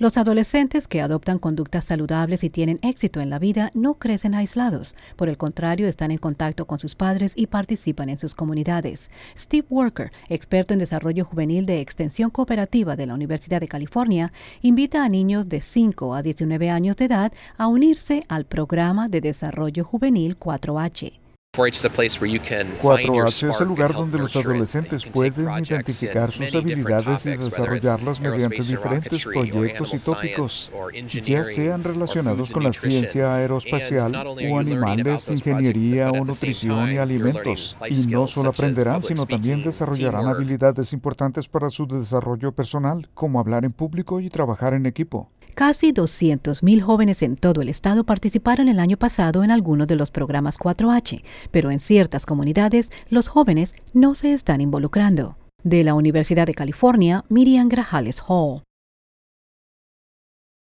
Los adolescentes que adoptan conductas saludables y tienen éxito en la vida no crecen aislados. Por el contrario, están en contacto con sus padres y participan en sus comunidades. Steve Worker, experto en desarrollo juvenil de Extensión Cooperativa de la Universidad de California, invita a niños de 5 a 19 años de edad a unirse al programa de desarrollo juvenil 4H. 4H es el lugar donde los adolescentes pueden identificar sus habilidades y desarrollarlas mediante diferentes proyectos y tópicos, ya sean relacionados con la ciencia aeroespacial o animales, ingeniería o nutrición y alimentos. Y no solo aprenderán, sino también desarrollarán habilidades importantes para su desarrollo personal, como hablar en público y trabajar en equipo. Casi 200,000 jóvenes en todo el estado participaron el año pasado en algunos de los programas 4H, pero en ciertas comunidades los jóvenes no se están involucrando. De la Universidad de California, Miriam Grajales Hall.